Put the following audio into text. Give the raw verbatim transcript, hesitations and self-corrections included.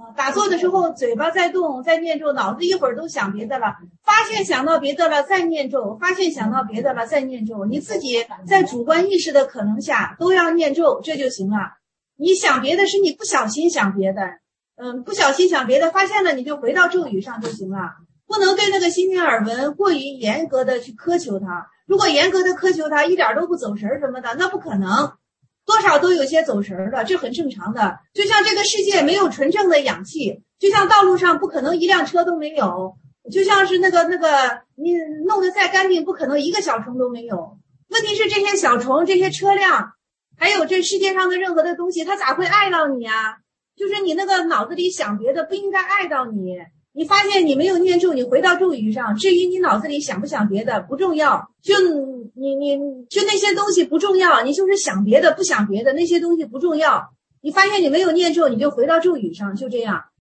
打坐的时候嘴巴在动，在念咒，脑子一会儿都想别的了，发现想到别的了再念咒，发现想到别的了再念咒，你自己在主观意识的可能下都要念咒，这就行了。你想别的是你不小心想别的，嗯，不小心想别的，发现了你就回到咒语上就行了，不能对那个心经耳闻过于严格的去苛求它。如果严格的苛求它，一点都不走神什么的，那不可能。多少都有些走神的，这很正常的。就像这个世界没有纯正的氧气，就像道路上不可能一辆车都没有，就像是那个那个你弄得再干净，不可能一个小虫都没有。问题是这些小虫、这些车辆，还有这世界上的任何的东西，它咋会爱到你啊？就是你那个脑子里想别的，不应该爱到你。你发现你没有念咒，你回到咒语上，至于你脑子里想不想别的不重要，就你你就那些东西不重要，你就是想别的不想别的，那些东西不重要。你发现你没有念咒，你就回到咒语上，就这样。